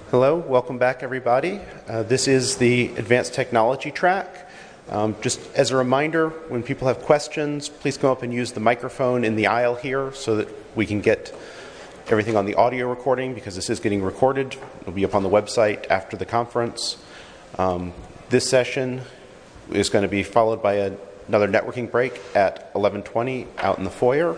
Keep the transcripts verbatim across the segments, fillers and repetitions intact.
Hello, welcome back everybody. Uh, this is the Advanced Technology track. Um, just as a reminder, when people have questions, please come up and use the microphone in the aisle here so that we can get everything on the audio recording, because this is getting recorded. It'll be up on the website after the conference. Um, this session is going to be followed by a, another networking break at eleven twenty out in the foyer.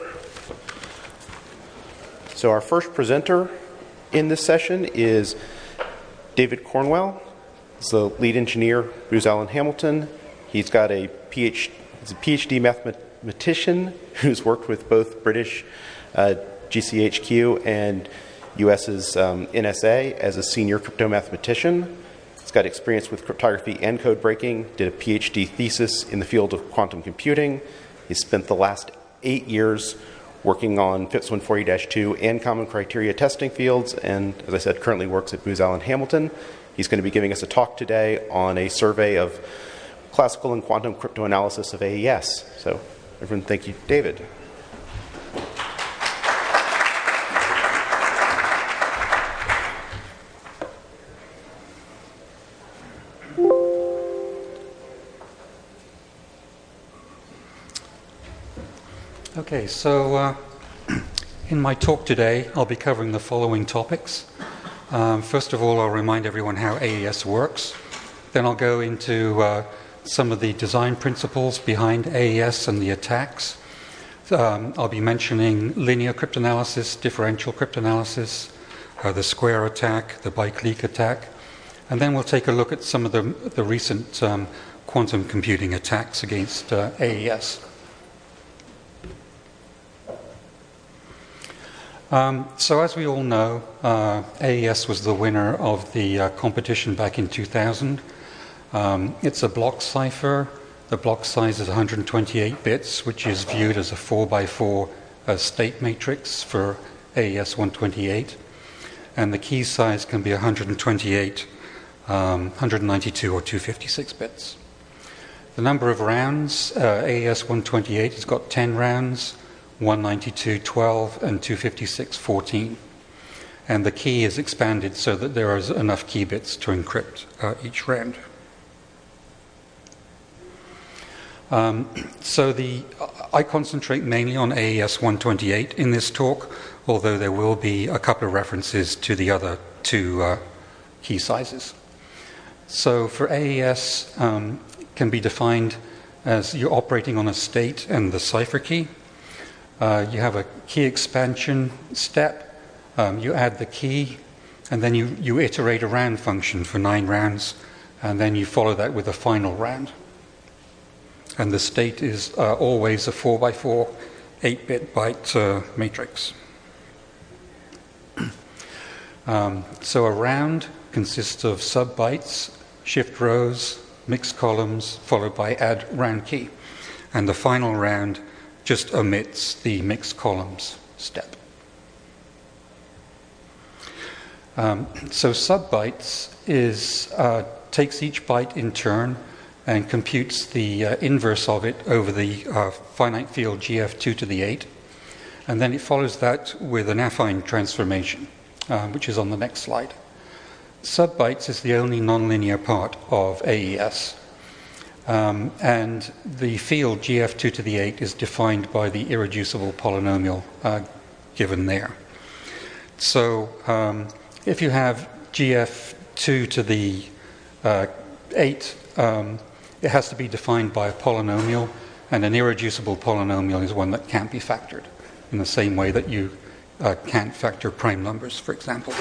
So our first presenter in this session is David Cornwell. He's the lead engineer, Booz Allen Hamilton. He's got a PhD, he's a PhD mathematician who's worked with both British uh, G C H Q and U S's um, N S A as a senior crypto mathematician. He's got experience with cryptography and code breaking, did a PhD thesis in the field of quantum computing. He's spent the last eight years working on FIPS one forty dash two and common criteria testing fields, and as I said, currently works at Booz Allen Hamilton. He's going to be giving us a talk today on a survey of classical and quantum cryptoanalysis of A E S. So everyone, thank you, David. Okay, so uh, in my talk today, I'll be covering the following topics. Um, first of all, I'll remind everyone how A E S works. Then I'll go into uh, some of the design principles behind A E S and the attacks. Um, I'll be mentioning linear cryptanalysis, differential cryptanalysis, uh, the square attack, the bike leak attack, and then we'll take a look at some of the, the recent um, quantum computing attacks against uh, A E S. Um, so as we all know, uh, A E S was the winner of the uh, competition back in two thousand. Um, it's a block cipher. The block size is one hundred twenty-eight bits, which is viewed as a four by four uh, state matrix for A E S one twenty-eight. And the key size can be one hundred twenty-eight, um, one hundred ninety-two, or two hundred fifty-six bits. The number of rounds, uh, A E S one twenty-eight has got ten rounds, one ninety-two, twelve, and two fifty-six, fourteen. And the key is expanded so that there is enough key bits to encrypt uh, each round. Um, so the, I concentrate mainly on A E S one twenty-eight in this talk, although there will be a couple of references to the other two uh, key sizes. So for A E S, um, can be defined as you're operating on a state and the cipher key. Uh, you have a key expansion step, um, you add the key, and then you, you iterate a round function for nine rounds, and then you follow that with a final round. And the state is uh, always a four by four, eight bit byte uh, matrix. um, so a round consists of sub-bytes, shift rows, mixed columns, followed by add round key. And the final round just omits the mixed columns step. Um, so sub-bytes is, uh, takes each byte in turn and computes the uh, inverse of it over the uh, finite field G F two to the eight. And then it follows that with an affine transformation, uh, which is on the next slide. Sub-bytes is the only nonlinear part of A E S. Um, and the field G F two to the eight is defined by the irreducible polynomial uh, given there. So um, if you have G F two to the uh, eight, um, it has to be defined by a polynomial, and an irreducible polynomial is one that can't be factored, in the same way that you uh, can't factor prime numbers, for example.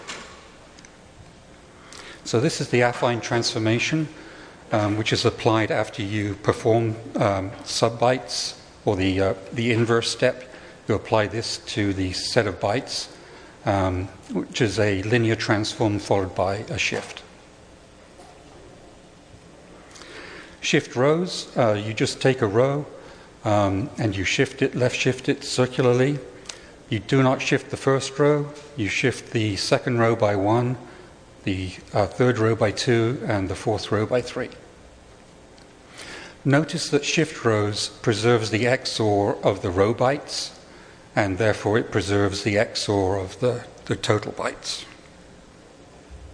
So this is the affine transformation, Um, which is applied after you perform um, sub-bytes, or the, uh, the inverse step. You apply this to the set of bytes, um, which is a linear transform followed by a shift. Shift rows, uh, you just take a row um, and you shift it, left shift it circularly. You do not shift the first row, you shift the second row by one, the uh, third row by two, and the fourth row by three. Notice that shift rows preserves the X O R of the row bytes, and therefore it preserves the X O R of the, the total bytes.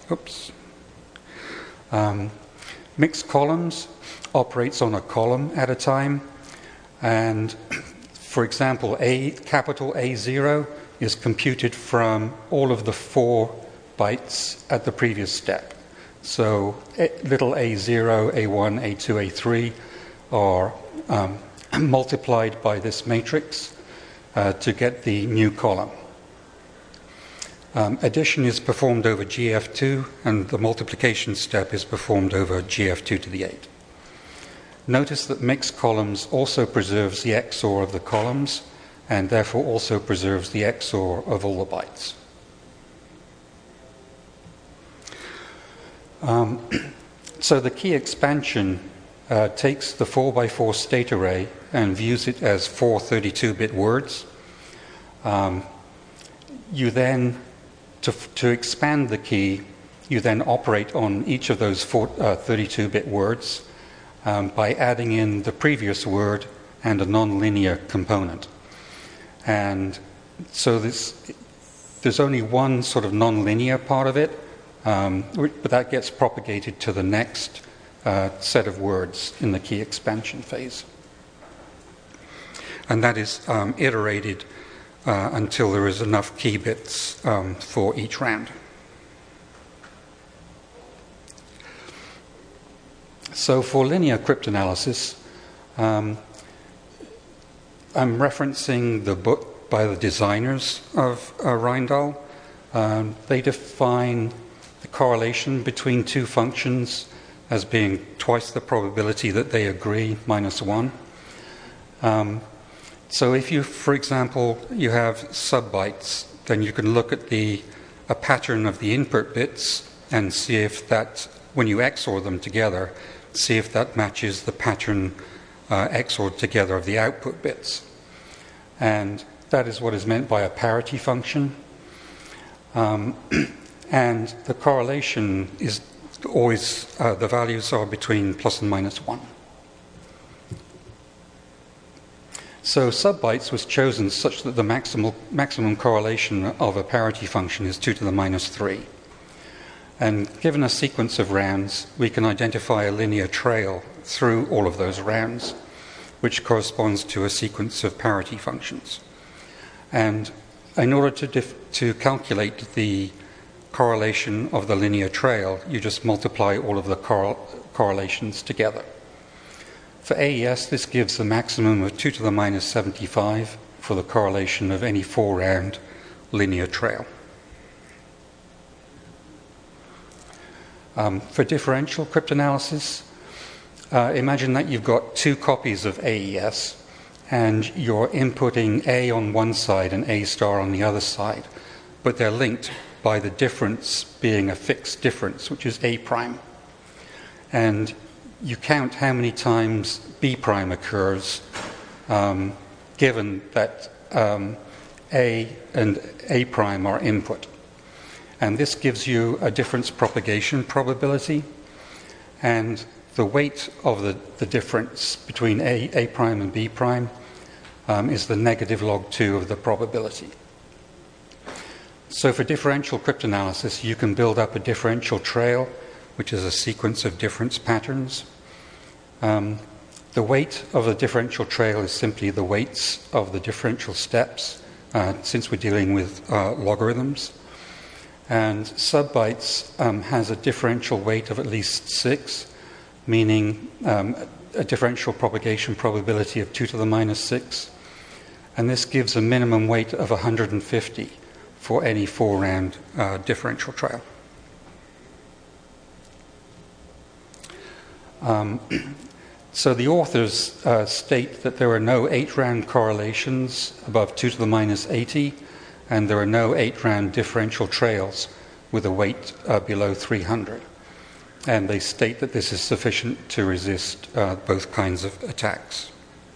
oops. Um, mixed columns operates on a column at a time, and for example, A, capital A zero is computed from all of the four bytes at the previous step. So a, little a zero, a one, a two, a three are um, multiplied by this matrix uh, to get the new column. Um, addition is performed over G F two, and the multiplication step is performed over G F two to the eight. Notice that mixed columns also preserves the X O R of the columns, and therefore also preserves the X O R of all the bytes. Um, so the key expansion uh, takes the four by four state array and views it as four thirty-two bit words. Um, you then, to, to expand the key, you then operate on each of those four, uh, thirty-two bit words um, by adding in the previous word and a nonlinear component. And so this, there's only one sort of nonlinear part of it, um, but that gets propagated to the next uh, set of words in the key expansion phase. And that is um, iterated uh, until there is enough key bits um, for each round. So for linear cryptanalysis, um, I'm referencing the book by the designers of uh, Rijndael. Um, they define the correlation between two functions as being twice the probability that they agree minus one. Um, so if you, for example, you have subbytes, then you can look at the a pattern of the input bits and see if that, when you X O R them together, see if that matches the pattern uh, X O R together of the output bits. And that is what is meant by a parity function. Um, and the correlation is always, uh, the values are between plus and minus one. So subbytes was chosen such that the maximal, maximum correlation of a parity function is two to the minus three. And given a sequence of rounds, we can identify a linear trail through all of those rounds, which corresponds to a sequence of parity functions. And in order to, dif- to calculate the correlation of the linear trail, you just multiply all of the cor- correlations together. For A E S, this gives a maximum of two to the minus seventy-five for the correlation of any four-round linear trail. Um, for differential cryptanalysis, uh, imagine that you've got two copies of A E S and you're inputting A on one side and A star on the other side, but they're linked by the difference being a fixed difference, which is A prime. And you count how many times B prime occurs, um, given that um, A and A prime are input. And this gives you a difference propagation probability, and the weight of the, the difference between A, A prime and B prime um, is the negative log two of the probability. So for differential cryptanalysis, you can build up a differential trail, which is a sequence of difference patterns. Um, the weight of the differential trail is simply the weights of the differential steps, uh, since we're dealing with uh, logarithms. And subbytes um, has a differential weight of at least six, meaning um, a differential propagation probability of two to the minus six. And this gives a minimum weight of one hundred fifty for any four-round uh, differential trail. Um, so the authors uh, state that there are no eight-round correlations above two to the minus eighty, and there are no eight-round differential trails with a weight uh, below three hundred. And they state that this is sufficient to resist uh, both kinds of attacks.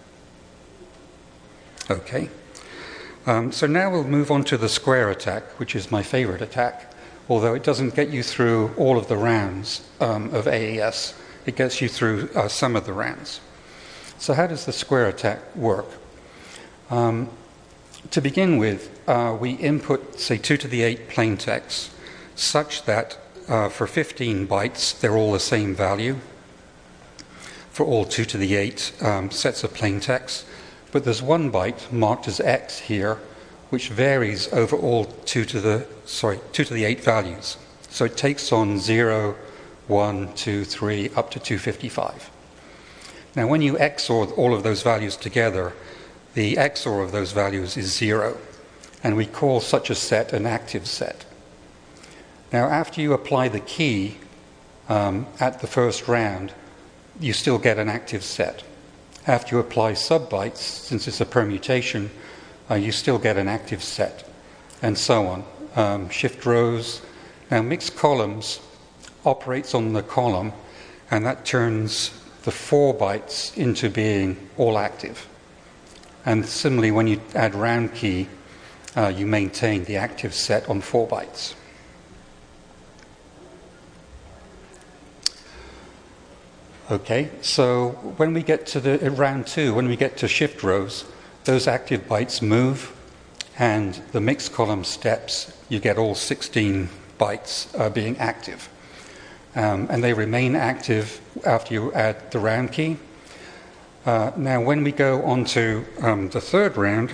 Okay. Um, so now we'll move on to the square attack, which is my favorite attack, although it doesn't get you through all of the rounds um, of A E S. It gets you through uh, some of the rounds. So how does the square attack work? Um, To begin with, uh, we input, say, two to the eight plain text such that uh, for fifteen bytes, they're all the same value for all two to the eight um, sets of plain text. But there's one byte marked as X here, which varies over all two to the sorry two to the eight values. So it takes on zero, one, two, three, up to two fifty-five. Now, when you X O R all of those values together, the X O R of those values is zero, and we call such a set an active set. Now, after you apply the key um, at the first round, you still get an active set. After you apply subbytes, since it's a permutation, uh, you still get an active set, and so on. Um, shift rows. Now, mixed columns operates on the column, and that turns the four bytes into being all active. And similarly, when you add round key, uh, you maintain the active set on four bytes. Okay, so when we get to the round two, when we get to shift rows, those active bytes move, and the mixed column steps, you get all sixteen bytes uh, being active. Um, and they remain active after you add the round key. Uh, now, when we go on to um, the third round,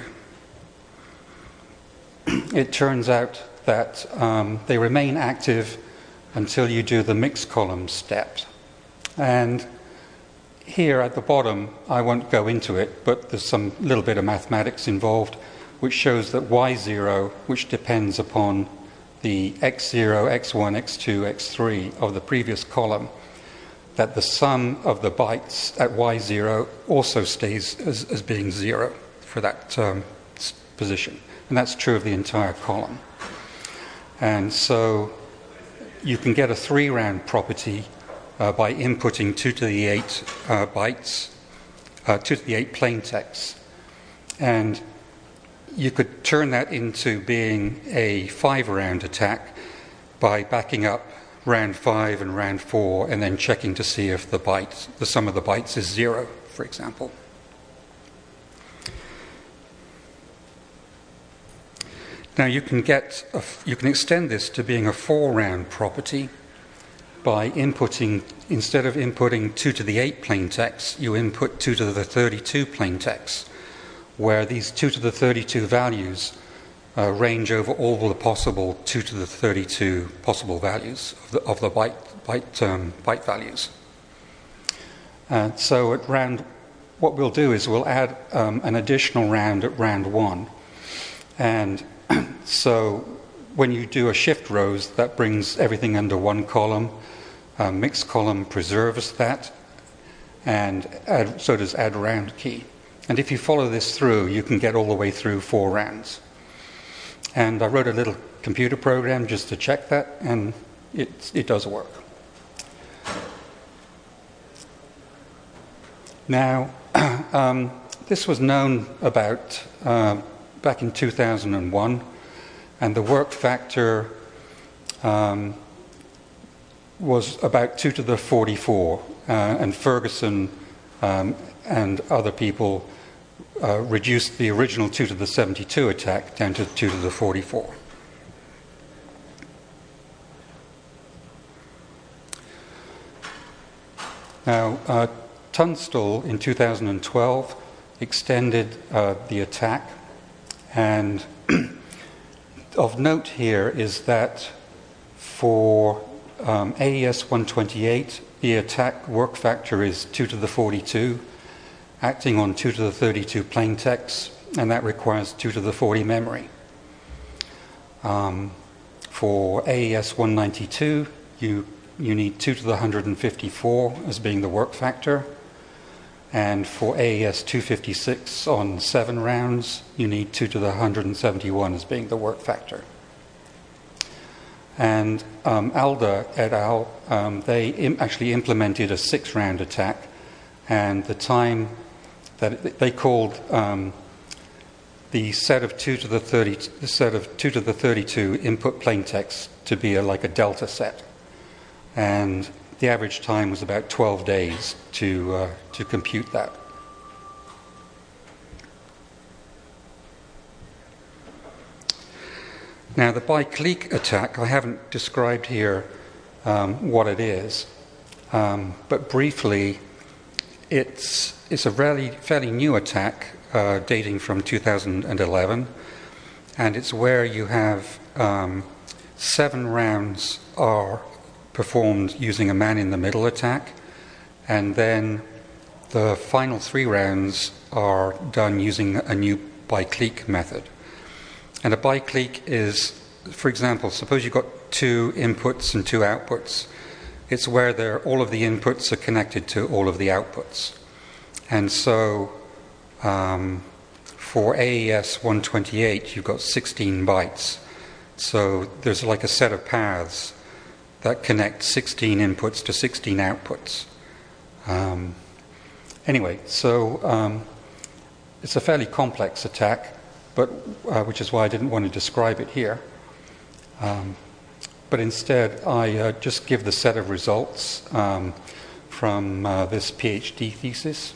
it turns out that um, they remain active until you do the mixed column steps. And here at the bottom, I won't go into it, but there's some little bit of mathematics involved, which shows that Y zero, which depends upon the X zero, X one, X two, X three of the previous column, that the sum of the bytes at Y zero also stays as, as being zero for that um, position. And that's true of the entire column. And so you can get a three-round property uh, by inputting two to the eight uh, bytes, uh, two to the eight plain text. And you could turn that into being a five-round attack by backing up round five and round four and then checking to see if the bytes, the sum of the bytes is zero, for example. Now you can get a, you can extend this to being a four-round property by inputting, instead of inputting two to the eight plain text, you input two to the thirty-two plain text, where these two to the thirty-two values uh, range over all the possible two to the thirty-two possible values of the, of the byte, byte, um, byte values. Uh, so at round, what we'll do is we'll add um, an additional round at round one. And so when you do a shift rows, that brings everything under one column. Uh, mixed column preserves that, and add, so does add round key. And if you follow this through, you can get all the way through four rounds. And I wrote a little computer program just to check that, and it, it does work. Now, um, this was known about uh, back in two thousand one, and the work factor um, was about two to the forty-four, uh, and Ferguson um, and other people uh, reduced the original two to the seventy-two attack down to two to the forty-four. Now, uh, Tunstall in two thousand twelve extended uh, the attack, and of note here is that for um, A E S one twenty-eight, the attack work factor is two to the forty-two, acting on two to the thirty-two plain text, and that requires two to the forty memory. Um, for A E S one ninety-two, you, you need two to the one hundred fifty-four as being the work factor. And for A E S two fifty-six on seven rounds, you need two to the one hundred seventy-one as being the work factor. And um, Alder et al., um, they im- actually implemented a six-round attack, and the time that it, they called um, the set of two to the thirty, the set of two to the thirty-two input plain text to be a, like a delta set, and the average time was about twelve days to uh, to compute that. Now, the bi-clique attack I haven't described here um, what it is. Um, but briefly, it's, it's a fairly, fairly new attack uh, dating from two thousand eleven, and it's where you have um, seven rounds are performed using a man-in-the-middle attack, and then the final three rounds are done using a new biclique method. And a biclique is, for example, suppose you've got two inputs and two outputs. It's where they're, all of the inputs are connected to all of the outputs. And so um, for A E S one twenty-eight, you've got sixteen bytes. So there's like a set of paths that connect sixteen inputs to sixteen outputs. Um, anyway, so um, it's a fairly complex attack, but uh, which is why I didn't want to describe it here. Um, but instead, I uh, just give the set of results um, from uh, this PhD thesis.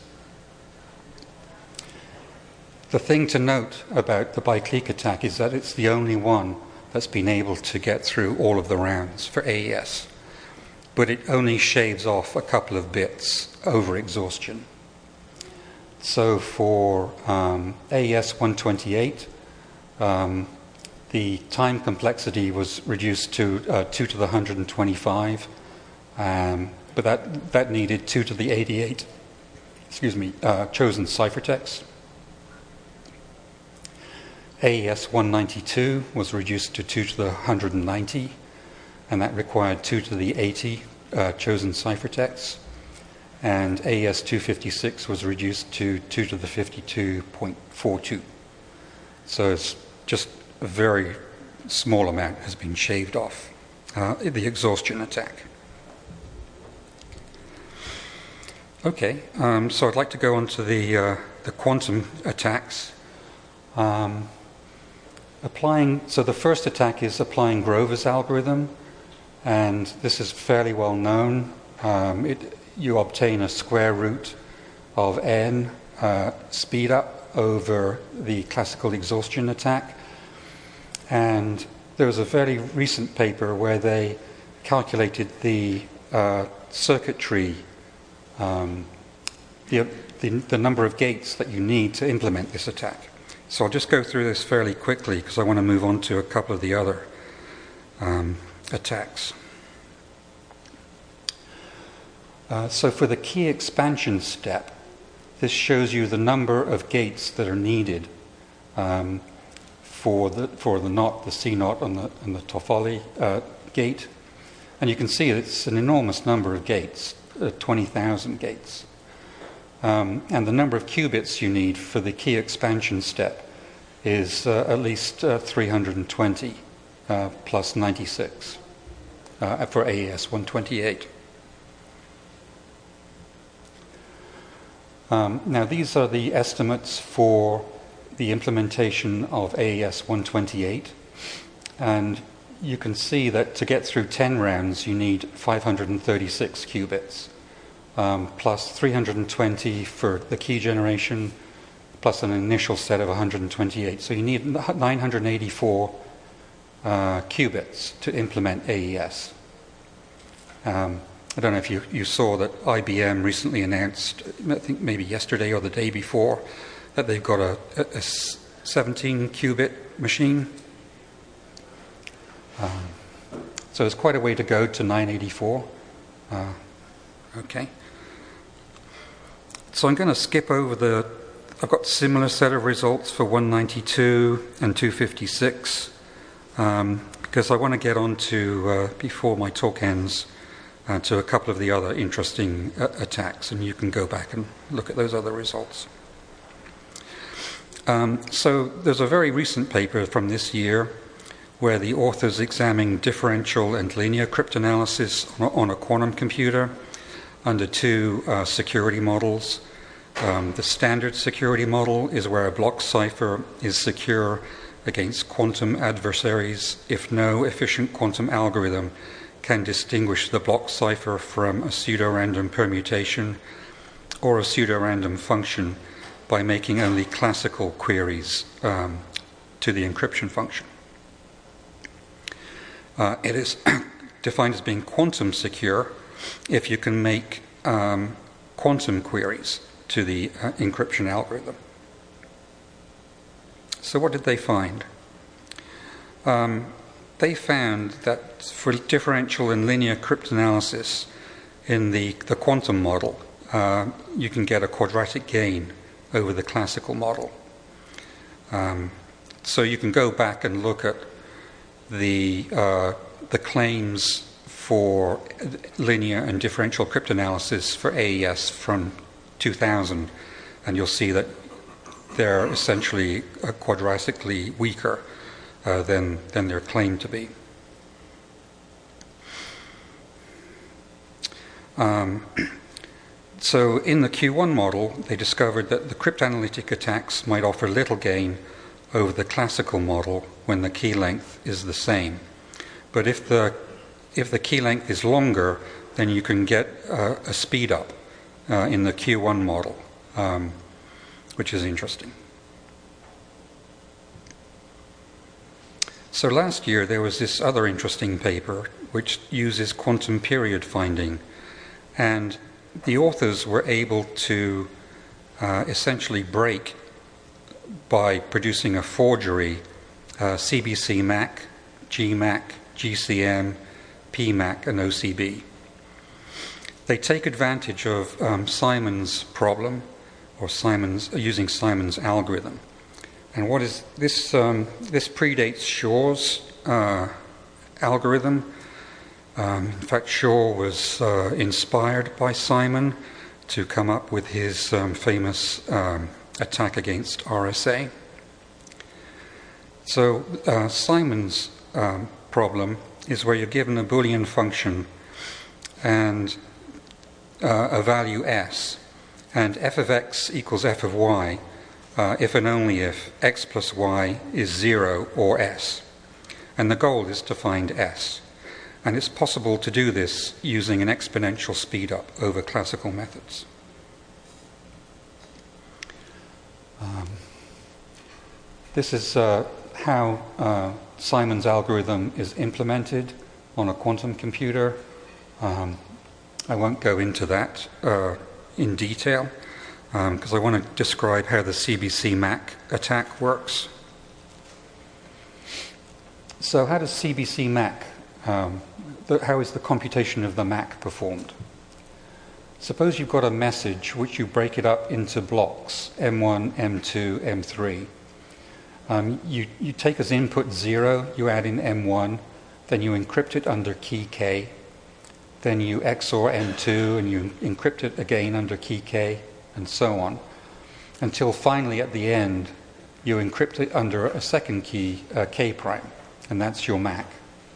The thing to note about the biclique attack is that it's the only one that's been able to get through all of the rounds for A E S, but it only shaves off a couple of bits over exhaustion. So for um, A E S one twenty-eight, um, the time complexity was reduced to uh, two to the one hundred twenty-five, um, but that, that needed two to the eighty-eight, excuse me, uh, chosen ciphertext. A E S one ninety-two was reduced to two to the one hundred ninety, and that required two to the eighty uh, chosen ciphertexts. And A E S two fifty-six was reduced to two to the fifty-two point four two. So it's just a very small amount has been shaved off, uh, the exhaustion attack. Okay, um, so I'd like to go on to the, uh, the quantum attacks. Um, applying, so the first attack is applying Grover's algorithm, and this is fairly well known. Um, it, you obtain a square root of n uh, speed up over the classical exhaustion attack. And there was a very recent paper where they calculated the uh, circuitry, um, the, the, the number of gates that you need to implement this attack. So I'll just go through this fairly quickly because I want to move on to a couple of the other um, attacks. Uh, so for the key expansion step, this shows you the number of gates that are needed um, for the for the knot, the C knot, and the and the Toffoli uh, gate, and you can see it's an enormous number of gates, uh, twenty thousand gates, um, and the number of qubits you need for the key expansion step is uh, at least uh, three hundred twenty uh, plus ninety-six uh, for A E S one twenty-eight. Um, now, these are the estimates for the implementation of A E S one twenty-eight, and you can see that to get through ten rounds, you need five hundred thirty-six qubits, um, plus three hundred twenty for the key generation, plus an initial set of one hundred twenty-eight. So you need nine hundred eighty-four uh, qubits to implement A E S. Um, I don't know if you, you saw that I B M recently announced, I think maybe yesterday or the day before, that they've got a, a seventeen qubit machine. Um, so it's quite a way to go to nine eighty-four. Uh, okay. So I'm going to skip over the, I've got a similar set of results for one ninety-two and two fifty-six, um, because I want to get on to, uh, before my talk ends, Uh, to a couple of the other interesting uh, attacks, and you can go back and look at those other results. Um, so there's a very recent paper from this year where the authors examined differential and linear cryptanalysis on a, on a quantum computer under two uh, security models. Um, the standard security model is where a block cipher is secure against quantum adversaries if no efficient quantum algorithm can distinguish the block cipher from a pseudo-random permutation or a pseudo-random function by making only classical queries um, to the encryption function. Uh, it is defined as being quantum secure if you can make um, quantum queries to the uh, encryption algorithm. So what did they find? Um, they found that for differential and linear cryptanalysis in the, the quantum model, uh, you can get a quadratic gain over the classical model. Um, so you can go back and look at the, uh, the claims for linear and differential cryptanalysis for A E S from two thousand, and you'll see that they're essentially uh, quadratically weaker uh, than, than they're claimed to be. Um, so in the Q one model, they discovered that the cryptanalytic attacks might offer little gain over the classical model when the key length is the same. But if the, if the key length is longer, then you can get uh, a speed up uh, in the Q one model, um, which is interesting. So last year there was this other interesting paper which uses quantum period finding, and the authors were able to uh, essentially break, by producing a forgery, uh, C B C MAC, G MAC, G C M, P MAC, and O C B. They take advantage of um, Simon's problem, or Simon's uh, using Simon's algorithm. And what is this? Um, this predates Shor's uh, algorithm. Um, in fact, Shor was uh, inspired by Simon to come up with his um, famous um, attack against R S A. So uh, Simon's um, problem is where you're given a Boolean function and uh, a value s, and f of x equals f of y uh, if and only if x plus y is zero or s. And the goal is to find s. And it's possible to do this using an exponential speedup over classical methods. Um, this is uh, how uh, Simon's algorithm is implemented on a quantum computer. Um, I won't go into that uh, in detail because um, I want to describe how the C B C MAC attack works. So how does C B C MAC, um, the, how is the computation of the MAC performed? Suppose you've got a message which you break it up into blocks, M one, M two, M three. Um, you, you take as input zero, you add in M one, then you encrypt it under key K, then you X O R M two and you encrypt it again under key K, and so on, until finally at the end you encrypt it under a second key, uh, K prime, and that's your MAC.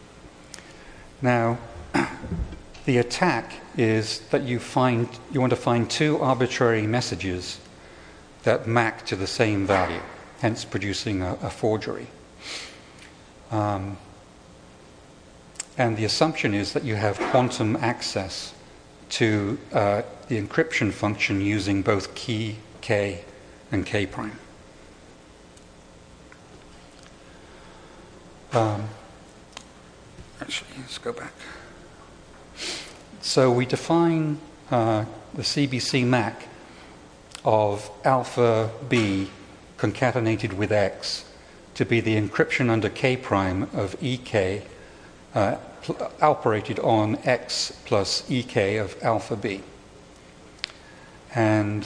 Now, the attack is that you find you want to find two arbitrary messages that MAC to the same value, hence producing a, a forgery. Um, and the assumption is that you have quantum access to uh, the encryption function using both key K and K prime. Um, actually, let's go back. So we define uh, the C B C MAC of alpha B concatenated with X to be the encryption under K prime of E K uh, pl- operated on X plus E K of alpha B. And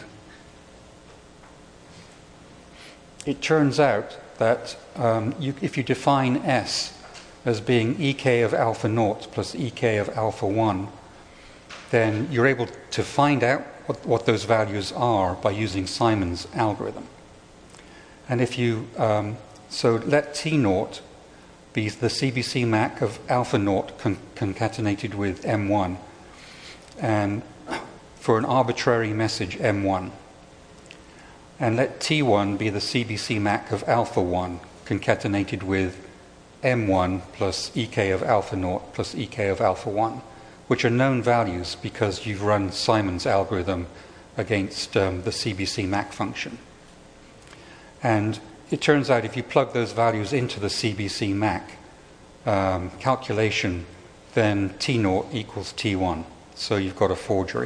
it turns out that um, you, if you define S as being E K of alpha naught plus E K of alpha one, then you're able to find out what, what those values are by using Simon's algorithm. And if you, um, so let T naught be the C B C MAC of alpha naught con- concatenated with M one, and for an arbitrary message M one. And let T one be the C B C MAC of alpha one concatenated with M one plus E K of alpha naught plus E K of alpha one, which are known values because you've run Simon's algorithm against um, the C B C MAC function. And it turns out if you plug those values into the C B C MAC um, calculation, then T naught equals T one. So you've got a forgery.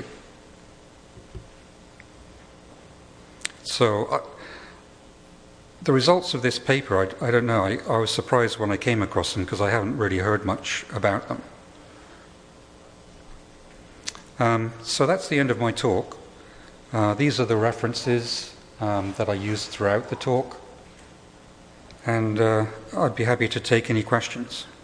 So uh, the results of this paper, I, I don't know, I, I was surprised when I came across them because I haven't really heard much about them. Um, so that's the end of my talk. Uh, these are the references um, that I used throughout the talk, and uh, I'd be happy to take any questions.